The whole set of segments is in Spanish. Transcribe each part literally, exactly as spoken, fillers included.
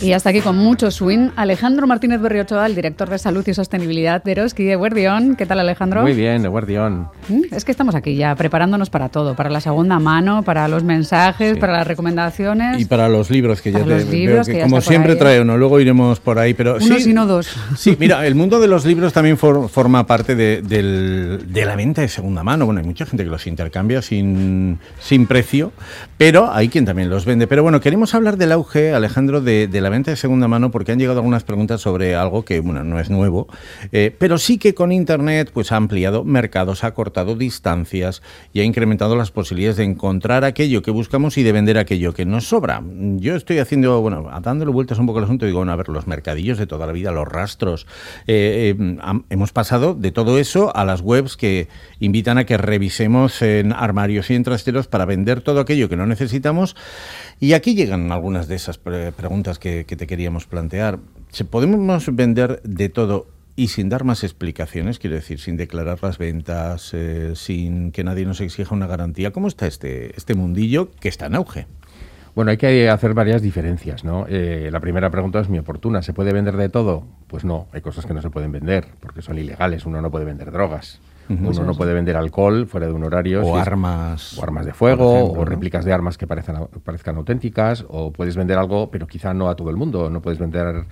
Y hasta aquí con mucho swing, Alejandro Martínez Berriochoa, el director de Salud y Sostenibilidad de Eroski de Eguerdión. ¿Qué tal, Alejandro? Muy bien, Eguerdión. Es que estamos aquí ya preparándonos para todo, para la segunda mano, para los mensajes, sí. para las recomendaciones. Y para los libros, que ya para te los libros, veo que, que ya como siempre ahí, trae uno, luego iremos por ahí. Pero Uno sí, y no dos. Sí, mira, el mundo de los libros también for, forma parte de, del, de la venta de segunda mano. Bueno, hay mucha gente que los intercambia sin, sin precio, pero hay quien también los vende. Pero bueno, queremos hablar del auge, Alejandro, de, de la venta de segunda mano, porque han llegado algunas preguntas sobre algo que, bueno, no es nuevo, eh, pero sí que con Internet pues ha ampliado mercados, ha cortado distancias y ha incrementado las posibilidades de encontrar aquello que buscamos y de vender aquello que nos sobra. Yo estoy haciendo, bueno, dándole vueltas un poco al asunto, digo, bueno, a ver, los mercadillos de toda la vida, los rastros, eh, eh, hemos pasado de todo eso a las webs que invitan a que revisemos en armarios y en trasteros para vender todo aquello que no necesitamos. Y aquí llegan algunas de esas pre- preguntas que, que te queríamos plantear. ¿Podemos vender de todo y sin dar más explicaciones? Quiero decir, sin declarar las ventas, eh, sin que nadie nos exija una garantía. ¿Cómo está este, este mundillo que está en auge? Bueno, hay que hacer varias diferencias, ¿no? Eh, la primera pregunta es muy oportuna. ¿Se puede vender de todo? Pues no, hay cosas que no se pueden vender porque son ilegales. Uno no puede vender drogas. Uh-huh. Uno no puede vender alcohol fuera de un horario. O si armas. Es, o armas de fuego, ejemplo, o ¿no? réplicas de armas que parezcan, parezcan auténticas, o puedes vender algo, pero quizá no a todo el mundo. No puedes vender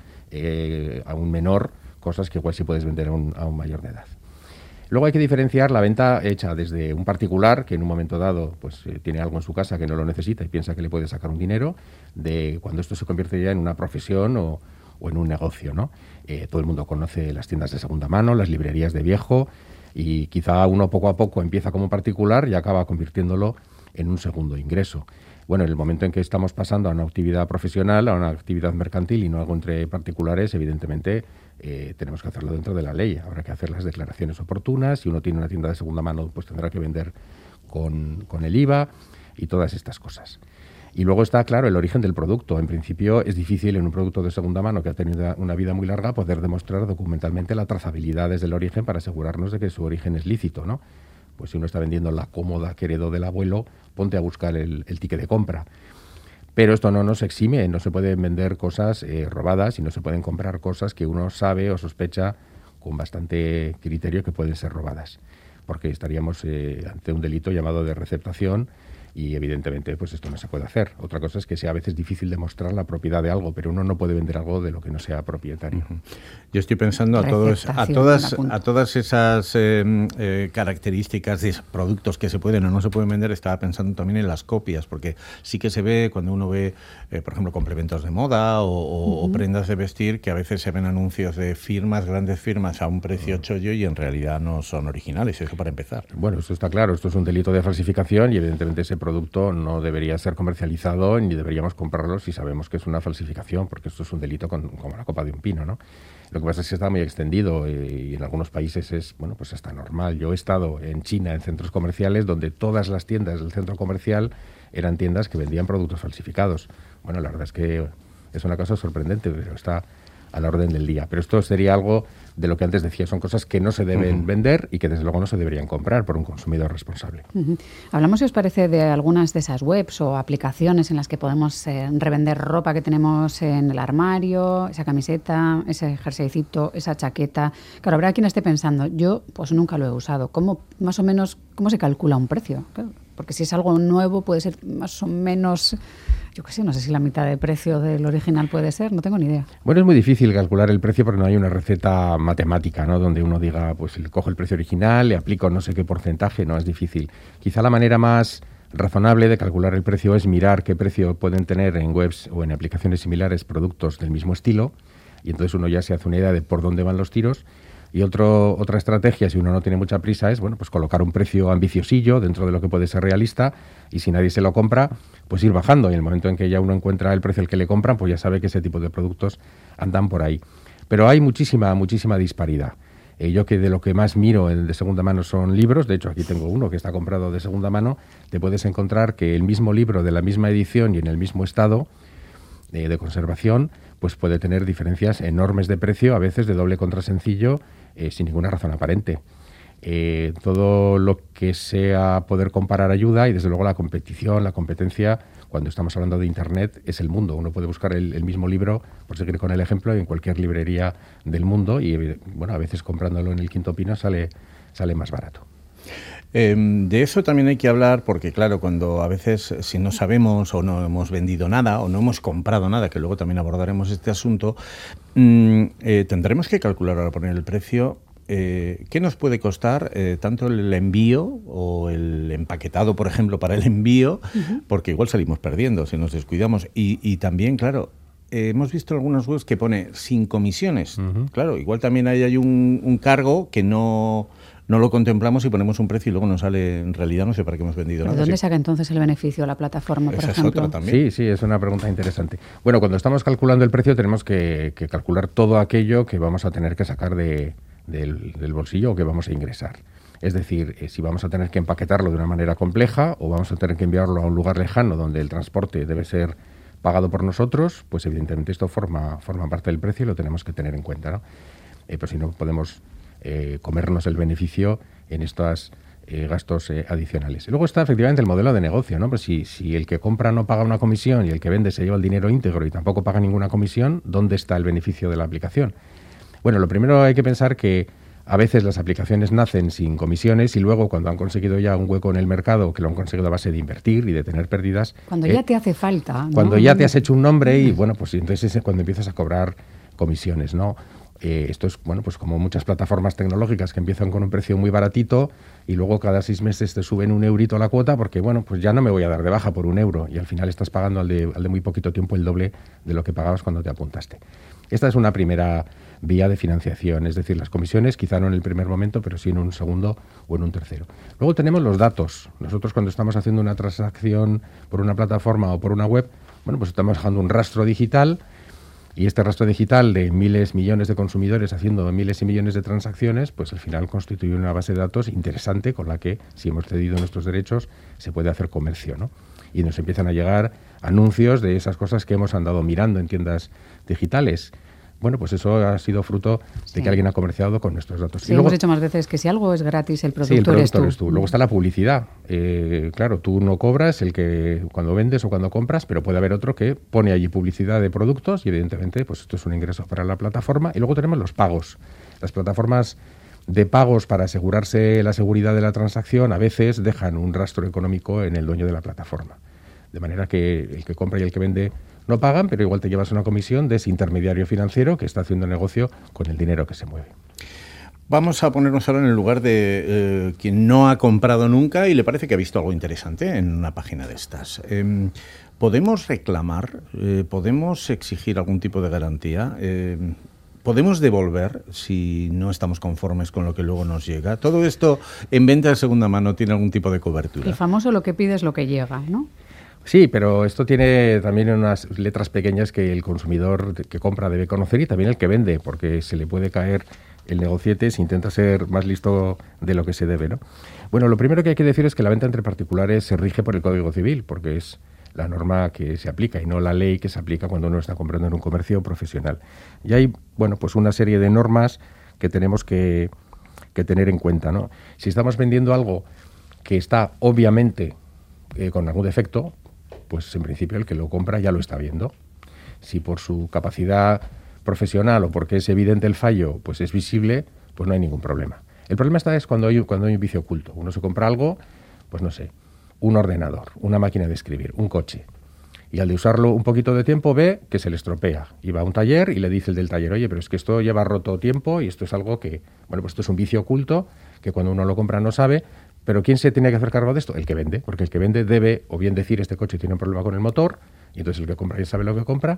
eh, a un menor cosas que igual sí puedes vender a un, a un mayor de edad. Luego hay que diferenciar la venta hecha desde un particular que en un momento dado pues eh, tiene algo en su casa que no lo necesita y piensa que le puede sacar un dinero, de cuando esto se convierte ya en una profesión o, o en un negocio, ¿no? Eh, todo el mundo conoce las tiendas de segunda mano, las librerías de viejo, y quizá uno poco a poco empieza como particular y acaba convirtiéndolo en un segundo ingreso. Bueno, en el momento en que estamos pasando a una actividad profesional, a una actividad mercantil y no algo entre particulares, evidentemente eh, tenemos que hacerlo dentro de la ley. Habrá que hacer las declaraciones oportunas. Si uno tiene una tienda de segunda mano, pues tendrá que vender con, con el I V A y todas estas cosas. Y luego está, claro, el origen del producto. En principio es difícil en un producto de segunda mano que ha tenido una vida muy larga poder demostrar documentalmente la trazabilidad desde el origen para asegurarnos de que su origen es lícito, ¿no? Pues si uno está vendiendo la cómoda que heredó del abuelo, ponte a buscar el, el ticket de compra. Pero esto no nos exime, no se pueden vender cosas eh, robadas y no se pueden comprar cosas que uno sabe o sospecha con bastante criterio que pueden ser robadas, porque estaríamos eh, ante un delito llamado de receptación y evidentemente pues esto no se puede hacer. Otra cosa es que sea a veces difícil demostrar la propiedad de algo, pero uno no puede vender algo de lo que no sea propietario. Uh-huh. Yo estoy pensando a todos, a todas, a todas esas eh, eh, características de productos que se pueden o no se pueden vender. Estaba pensando también en las copias, porque sí que se ve cuando uno ve, eh, por ejemplo, complementos de moda o, o, uh-huh. o prendas de vestir, que a veces se ven anuncios de firmas, grandes firmas a un precio uh-huh. chollo y en realidad no son originales. Eso para empezar. Bueno, esto está claro. Esto es un delito de falsificación y evidentemente ese producto no debería ser comercializado ni deberíamos comprarlo si sabemos que es una falsificación, porque esto es un delito con, como la copa de un pino, ¿no? Lo que pasa es que está muy extendido y en algunos países es, bueno, pues hasta normal. Yo he estado en China en centros comerciales donde todas las tiendas del centro comercial eran tiendas que vendían productos falsificados. Bueno, la verdad es que es una cosa sorprendente, pero está a la orden del día. Pero esto sería algo de lo que antes decía, son cosas que no se deben uh-huh. vender y que desde luego no se deberían comprar por un consumidor responsable. Uh-huh. Hablamos, si os parece, de algunas de esas webs o aplicaciones en las que podemos eh, revender ropa que tenemos en el armario, esa camiseta, ese jerseycito, esa chaqueta. Claro, habrá quien esté pensando, yo pues nunca lo he usado. ¿Cómo, más o menos, cómo se calcula un precio? Claro, porque si es algo nuevo puede ser más o menos... Yo qué sé, no sé si la mitad de precio del original puede ser, no tengo ni idea. Bueno, es muy difícil calcular el precio porque no hay una receta matemática, ¿no? Donde uno diga, pues le cojo el precio original, le aplico no sé qué porcentaje, no, es difícil. Quizá la manera más razonable de calcular el precio es mirar qué precio pueden tener en webs o en aplicaciones similares productos del mismo estilo, y entonces uno ya se hace una idea de por dónde van los tiros. Y otro, otra estrategia, si uno no tiene mucha prisa, es bueno, pues colocar un precio ambiciosillo dentro de lo que puede ser realista, y si nadie se lo compra, pues ir bajando. Y en el momento en que ya uno encuentra el precio al que le compran, pues ya sabe que ese tipo de productos andan por ahí. Pero hay muchísima, muchísima disparidad. Eh, yo que de lo que más miro en, de segunda mano son libros, de hecho aquí tengo uno que está comprado de segunda mano, te puedes encontrar que el mismo libro de la misma edición y en el mismo estado eh, de conservación, pues puede tener diferencias enormes de precio, a veces de doble contrasencillo, eh, sin ninguna razón aparente. Eh, todo lo que sea poder comparar ayuda y desde luego la competición, la competencia, cuando estamos hablando de Internet, es el mundo. Uno puede buscar el, el mismo libro, por seguir con el ejemplo, en cualquier librería del mundo y, bueno, a veces comprándolo en el Quinto Pino sale, sale más barato. Eh, de eso también hay que hablar porque, claro, cuando a veces si no sabemos o no hemos vendido nada o no hemos comprado nada, que luego también abordaremos este asunto, mmm, eh, tendremos que calcular ahora poner el precio. Eh, ¿Qué nos puede costar eh, tanto el envío o el empaquetado, por ejemplo, para el envío? Uh-huh. Porque igual salimos perdiendo si nos descuidamos. Y, y también, claro, eh, hemos visto algunas webs que pone sin comisiones. Uh-huh. Claro, igual también ahí hay un, un cargo que no, no lo contemplamos y ponemos un precio y luego nos sale, en realidad no sé para qué hemos vendido ¿Pero nada. ¿Dónde sí. saca entonces el beneficio la plataforma, por Esa ejemplo? Es otra también. Sí, sí, es una pregunta interesante. Bueno, cuando estamos calculando el precio tenemos que, que calcular todo aquello que vamos a tener que sacar de... Del, del bolsillo o que vamos a ingresar. Es decir, eh, si vamos a tener que empaquetarlo de una manera compleja o vamos a tener que enviarlo a un lugar lejano donde el transporte debe ser pagado por nosotros, pues evidentemente esto forma, forma parte del precio y lo tenemos que tener en cuenta, ¿no? Eh, pues si no podemos eh, comernos el beneficio en estos eh, gastos eh, adicionales. Y luego está efectivamente el modelo de negocio, ¿no? Pues si, si el que compra no paga una comisión y el que vende se lleva el dinero íntegro y tampoco paga ninguna comisión, ¿dónde está el beneficio de la aplicación? Bueno, lo primero hay que pensar que a veces las aplicaciones nacen sin comisiones y luego cuando han conseguido ya un hueco en el mercado, que lo han conseguido a base de invertir y de tener pérdidas... Cuando eh, ya te hace falta, ¿no? Cuando ya te has hecho un nombre y, bueno, pues entonces es cuando empiezas a cobrar comisiones, ¿no? Eh, esto es, bueno, pues como muchas plataformas tecnológicas que empiezan con un precio muy baratito y luego cada seis meses te suben un eurito a la cuota porque, bueno, pues ya no me voy a dar de baja por un euro y al final estás pagando al de, al de muy poquito tiempo el doble de lo que pagabas cuando te apuntaste. Esta es una primera vía de financiación, es decir, las comisiones quizá no en el primer momento, pero sí en un segundo o en un tercero. Luego tenemos los datos. Nosotros cuando estamos haciendo una transacción por una plataforma o por una web, bueno, pues estamos dejando un rastro digital y este rastro digital de miles, millones de consumidores haciendo miles y millones de transacciones, pues al final constituye una base de datos interesante con la que, si hemos cedido nuestros derechos, se puede hacer comercio, ¿no? Y nos empiezan a llegar anuncios de esas cosas que hemos andado mirando en tiendas digitales. Bueno, pues eso ha sido fruto de sí. que alguien ha comerciado con nuestros datos. Sí, y luego, hemos dicho más veces que si algo es gratis, el productor, sí, el productor eres, tú. eres tú. Luego está la publicidad. Eh, claro, tú no cobras el que cuando vendes o cuando compras, pero puede haber otro que pone allí publicidad de productos y evidentemente pues esto es un ingreso para la plataforma. Y luego tenemos los pagos. Las plataformas de pagos para asegurarse la seguridad de la transacción a veces dejan un rastro económico en el dueño de la plataforma. De manera que el que compra y el que vende no pagan, pero igual te llevas una comisión de ese intermediario financiero que está haciendo negocio con el dinero que se mueve. Vamos a ponernos ahora en el lugar de eh, quien no ha comprado nunca y le parece que ha visto algo interesante en una página de estas. Eh, ¿Podemos reclamar? Eh, ¿Podemos exigir algún tipo de garantía? Eh, ¿Podemos devolver si no estamos conformes con lo que luego nos llega? ¿Todo esto en venta de segunda mano tiene algún tipo de cobertura? El famoso lo que pides, lo que llega, ¿no? Sí, pero esto tiene también unas letras pequeñas que el consumidor que compra debe conocer y también el que vende, porque se le puede caer el negociete si intenta ser más listo de lo que se debe, ¿no? Bueno, lo primero que hay que decir es que la venta entre particulares se rige por el Código Civil, porque es la norma que se aplica y no la ley que se aplica cuando uno está comprando en un comercio profesional. Y hay, bueno, pues una serie de normas que tenemos que, que tener en cuenta, ¿no? Si estamos vendiendo algo que está obviamente eh, con algún defecto, pues en principio el que lo compra ya lo está viendo. Si por su capacidad profesional o porque es evidente el fallo, pues es visible, pues no hay ningún problema. El problema está es cuando hay, cuando hay un vicio oculto. Uno se compra algo, pues no sé, un ordenador, una máquina de escribir, un coche. Y al de usarlo un poquito de tiempo ve que se le estropea. Y va a un taller y le dice el del taller, oye, pero es que esto lleva roto tiempo y esto es algo que, bueno, pues esto es un vicio oculto que cuando uno lo compra no sabe. Pero ¿quién se tiene que hacer cargo de esto? El que vende, porque el que vende debe o bien decir este coche tiene un problema con el motor y entonces el que compra ya sabe lo que compra,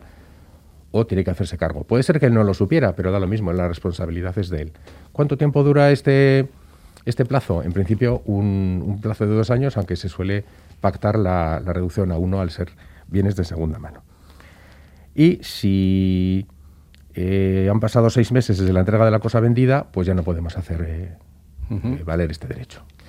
o tiene que hacerse cargo. Puede ser que él no lo supiera, pero da lo mismo, la responsabilidad es de él. ¿Cuánto tiempo dura este, este plazo? En principio un, un plazo de dos años, aunque se suele pactar la, la reducción a uno al ser bienes de segunda mano. Y si eh, han pasado seis meses desde la entrega de la cosa vendida, pues ya no podemos hacer eh, uh-huh. eh, valer este derecho.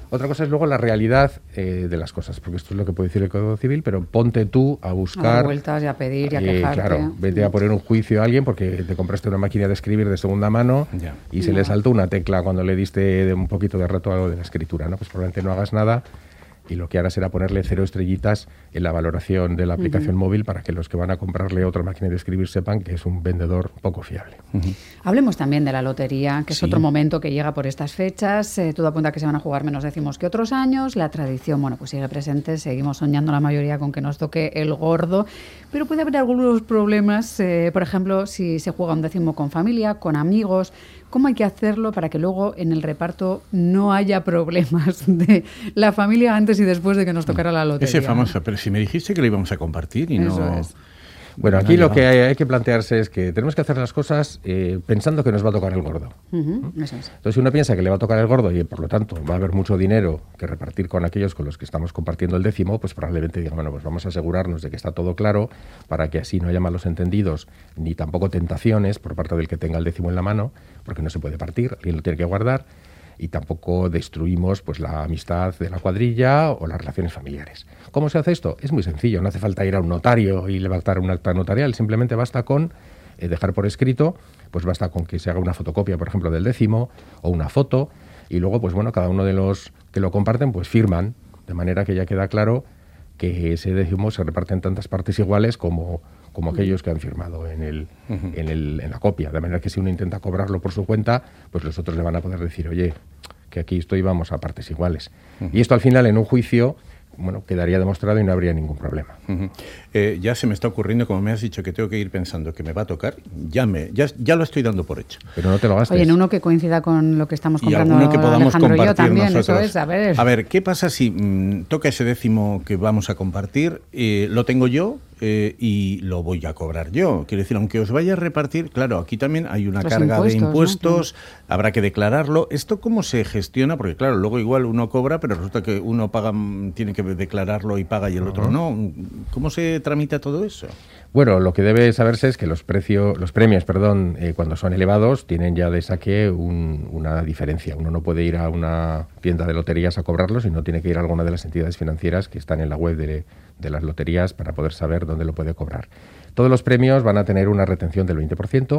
Otra cosa es luego la realidad eh, de las cosas, porque esto es lo que puede decir el Código Civil, pero ponte tú a buscar... A dar vueltas y a pedir y a eh, quejarte. Claro, vete a poner un juicio a alguien porque te compraste una máquina de escribir de segunda mano ya. y se no. le saltó una tecla cuando le diste de un poquito de rato a algo de la escritura, ¿no? Pues probablemente no hagas nada y lo que harás será ponerle cero estrellitas en la valoración de la aplicación uh-huh. móvil para que los que van a comprarle otra máquina de escribir sepan que es un vendedor poco fiable. Uh-huh. Hablemos también de la lotería, que es sí. otro momento que llega por estas fechas. Eh, todo apunta a que se van a jugar menos décimos que otros años. La tradición, bueno, pues sigue presente. Seguimos soñando la mayoría con que nos toque el gordo. Pero puede haber algunos problemas, eh, por ejemplo, si se juega un décimo con familia, con amigos. ¿Cómo hay que hacerlo para que luego en el reparto no haya problemas de la familia antes y después de que nos tocara la lotería? Ese famoso, pero si me dijiste que lo íbamos a compartir y Eso no... es. Bueno, aquí lo que hay, hay que plantearse es que tenemos que hacer las cosas eh, pensando que nos va a tocar el gordo. Uh-huh, eso es. Entonces, si uno piensa que le va a tocar el gordo y por lo tanto va a haber mucho dinero que repartir con aquellos con los que estamos compartiendo el décimo, pues probablemente diga, bueno, pues vamos a asegurarnos de que está todo claro para que así no haya malos entendidos ni tampoco tentaciones por parte del que tenga el décimo en la mano, porque no se puede partir, alguien lo tiene que guardar, y tampoco destruimos pues la amistad de la cuadrilla o las relaciones familiares. ¿Cómo se hace esto? Es muy sencillo, no hace falta ir a un notario y levantar un acta notarial, simplemente basta con eh, dejar por escrito, pues basta con que se haga una fotocopia, por ejemplo, del décimo o una foto, y luego pues bueno, cada uno de los que lo comparten pues firman, de manera que ya queda claro que ese décimo se reparte en tantas partes iguales como, como aquellos que han firmado en, el, uh-huh. en, el, en la copia. De manera que si uno intenta cobrarlo por su cuenta, pues los otros le van a poder decir, oye, que aquí esto íbamos a partes iguales. Uh-huh. Y esto al final en un juicio, bueno, quedaría demostrado y no habría ningún problema. Uh-huh. Eh, ya se me está ocurriendo, como me has dicho, que tengo que ir pensando que me va a tocar, ya, me, ya, ya lo estoy dando por hecho. Pero no te lo gastes. Oye, en uno que coincida con lo que estamos comprando y alguno que podamos Alejandro compartir y yo también, nosotros. eso es, a ver. A ver, ¿qué pasa si mmm, toca ese décimo que vamos a compartir, eh, lo tengo yo eh, y lo voy a cobrar yo? Quiero decir, aunque os vaya a repartir, claro, aquí también hay una Los carga impuestos, de impuestos, ¿no? Habrá que declararlo. ¿Esto cómo se gestiona? Porque claro, luego igual uno cobra, pero resulta que uno paga, tiene que declararlo y paga y el otro no. ¿Cómo se tramita todo eso? Bueno, lo que debe saberse es que los precios, los premios, perdón, eh, cuando son elevados, tienen ya de saque un, una diferencia. Uno no puede ir a una tienda de loterías a cobrarlos, sino tiene que ir a alguna de las entidades financieras que están en la web de, de las loterías para poder saber dónde lo puede cobrar. Todos los premios van a tener una retención del veinte por ciento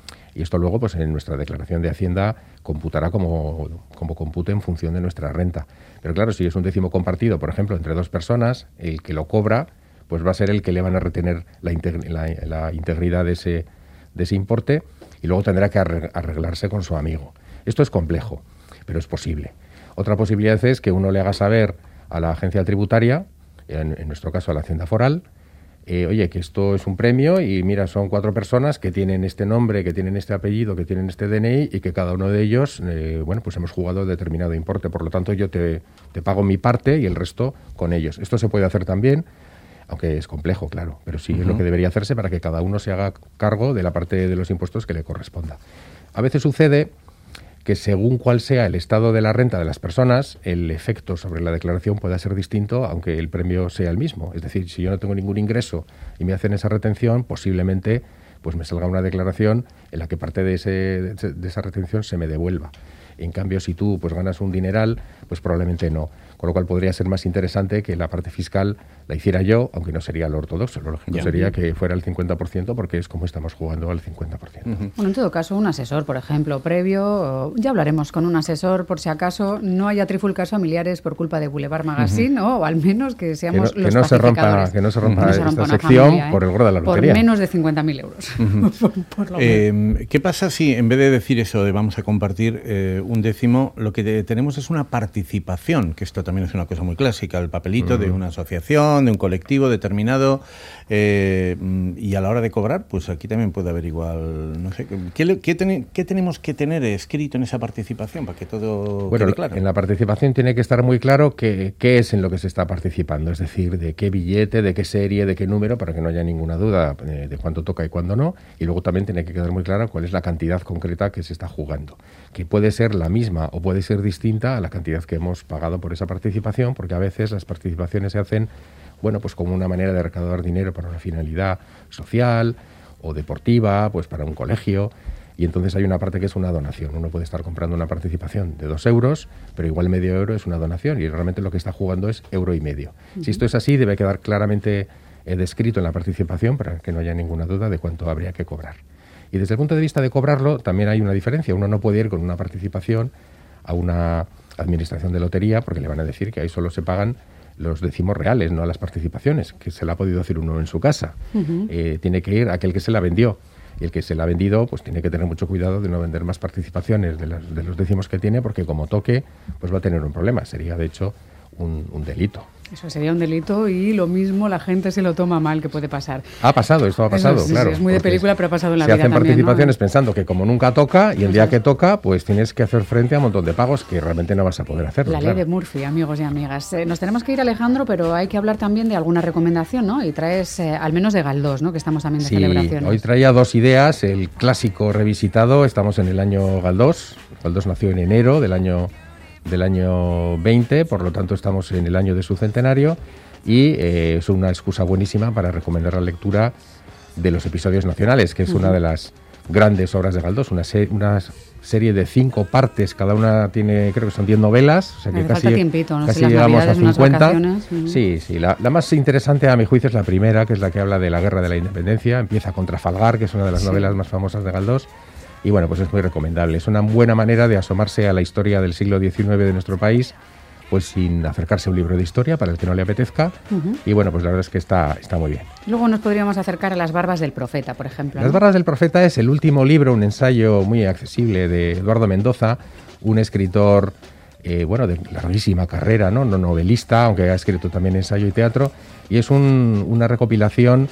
y esto luego, pues en nuestra declaración de Hacienda computará como, como compute en función de nuestra renta. Pero claro, si es un décimo compartido, por ejemplo, entre dos personas, el que lo cobra pues va a ser el que le van a retener la, integ- la, la integridad de ese, de ese importe y luego tendrá que arreglarse con su amigo. Esto es complejo, pero es posible. Otra posibilidad es que uno le haga saber a la agencia tributaria, en, en nuestro caso a la Hacienda Foral, eh, oye, que esto es un premio y mira, son cuatro personas que tienen este nombre, que tienen este apellido, que tienen este D N I y que cada uno de ellos, eh, bueno, pues hemos jugado determinado importe. Por lo tanto, yo te, te pago mi parte y el resto con ellos. Esto se puede hacer también, aunque es complejo, claro, pero sí uh-huh. es lo que debería hacerse para que cada uno se haga cargo de la parte de los impuestos que le corresponda. A veces sucede que según cuál sea el estado de la renta de las personas, el efecto sobre la declaración pueda ser distinto, aunque el premio sea el mismo. Es decir, si yo no tengo ningún ingreso y me hacen esa retención, posiblemente pues me salga una declaración en la que parte de, ese, de esa retención se me devuelva. En cambio, si tú pues ganas un dineral, pues probablemente no. Con lo cual podría ser más interesante que la parte fiscal la hiciera yo, aunque no sería lo ortodoxo. Lo lógico ya. sería que fuera el cincuenta por ciento porque es como estamos jugando al cincuenta por ciento. Uh-huh. Bueno, en todo caso, un asesor, por ejemplo, previo, ya hablaremos con un asesor por si acaso no haya trifulcas familiares por culpa de Boulevard Magazine, uh-huh. o al menos que seamos que no, los que no se rompa, que no se rompa uh-huh. esta rompa sección familia, ¿eh? Por el gordo de la lotería. Por menos de cincuenta mil euros. Uh-huh. por, por lo eh, ¿Qué pasa si en vez de decir eso de vamos a compartir eh, un décimo, lo que de, tenemos es una participación, que esto también es una cosa muy clásica, el papelito uh-huh. de una asociación, de un colectivo determinado, eh, y a la hora de cobrar, pues aquí también puede haber igual, no sé, ¿qué, qué, ten, qué tenemos que tener escrito en esa participación para que todo bueno, quede claro? En la participación tiene que estar muy claro qué es en lo que se está participando, es decir, de qué billete, de qué serie, de qué número, para que no haya ninguna duda de, de cuánto toca y cuándo no, y luego también tiene que quedar muy clara cuál es la cantidad concreta que se está jugando, que puede ser la misma o puede ser distinta a la cantidad que hemos pagado por esa participación, porque a veces las participaciones se hacen, bueno, pues como una manera de recaudar dinero para una finalidad social o deportiva, pues para un colegio, y entonces hay una parte que es una donación. Uno puede estar comprando una participación de dos euros, pero igual medio euro es una donación y realmente lo que está jugando es euro y medio. Uh-huh. Si esto es así, debe quedar claramente eh, descrito en la participación para que no haya ninguna duda de cuánto habría que cobrar. Y desde el punto de vista de cobrarlo, también hay una diferencia. Uno no puede ir con una participación a una administración de lotería porque le van a decir que ahí solo se pagan los décimos reales, no a las participaciones, que se la ha podido hacer uno en su casa. Uh-huh. Eh, tiene que ir aquel que se la vendió. Y el que se la ha vendido, pues tiene que tener mucho cuidado de no vender más participaciones de, las, de los décimos que tiene, porque como toque, pues va a tener un problema. Sería, de hecho, un, un delito. Eso sería un delito y lo mismo la gente se lo toma mal, que puede pasar. Ha pasado, esto ha pasado, Eso, sí, claro. Sí, es muy de película, pero ha pasado en la vida también. Se hacen participaciones, ¿no? Pensando que como nunca toca, y el día que toca, pues tienes que hacer frente a un montón de pagos que realmente no vas a poder hacerlo. La ley claro. de Murphy, amigos y amigas. Eh, nos tenemos que ir, Alejandro, pero hay que hablar también de alguna recomendación, ¿no? Y traes, eh, al menos de Galdós, ¿no? Que estamos también de sí, celebraciones. Hoy traía dos ideas. El clásico revisitado, estamos en el año Galdós. Galdós nació en enero del año, del año veinte, por lo tanto estamos en el año de su centenario. Y eh, es una excusa buenísima para recomendar la lectura de los episodios nacionales, que es uh-huh. una de las grandes obras de Galdós, una, se- una serie de cinco partes, cada una tiene, creo que son diez novelas, o sea que Me casi, falta tiempito, ¿no? casi Si las llegamos a navidades, cincuenta. Uh-huh. Sí, sí, la, la más interesante a mi juicio es la primera, que es la que habla de la Guerra de la Independencia, empieza con Trafalgar, que es una de las sí. novelas más famosas de Galdós, y bueno, pues es muy recomendable. Es una buena manera de asomarse a la historia del siglo diecinueve de nuestro país, pues sin acercarse a un libro de historia para el que no le apetezca. Uh-huh. Y bueno, pues la verdad es que está, está muy bien. Luego nos podríamos acercar a Las Barbas del Profeta, por ejemplo. Las ¿no? Barbas del Profeta es el último libro, un ensayo muy accesible de Eduardo Mendoza, un escritor, eh, bueno, de larguísima carrera, ¿no? No novelista, aunque ha escrito también ensayo y teatro, y es un, una recopilación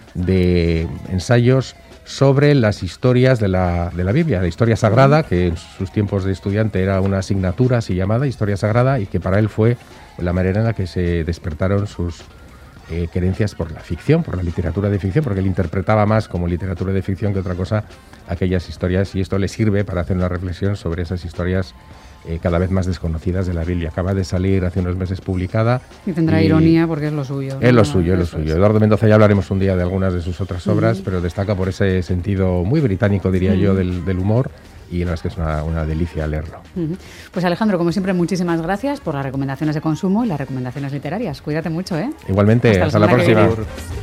de ensayos sobre las historias de la, de la Biblia, la historia sagrada, que en sus tiempos de estudiante era una asignatura así llamada, historia sagrada, y que para él fue la manera en la que se despertaron sus eh, querencias por la ficción, por la literatura de ficción, porque él interpretaba más como literatura de ficción que otra cosa aquellas historias, y esto le sirve para hacer una reflexión sobre esas historias Eh, cada vez más desconocidas de la Biblia. Acaba de salir hace unos meses publicada. Y tendrá y ironía porque es lo suyo. Es ¿no? lo suyo, es lo suyo. Es. Eduardo Mendoza, ya hablaremos un día de algunas de sus otras obras, uh-huh. pero destaca por ese sentido muy británico, diría uh-huh. yo, del, del humor, y la verdad es que es una, una delicia leerlo. Uh-huh. Pues Alejandro, como siempre, muchísimas gracias por las recomendaciones de consumo y las recomendaciones literarias. Cuídate mucho, ¿eh? Igualmente, hasta, hasta la próxima.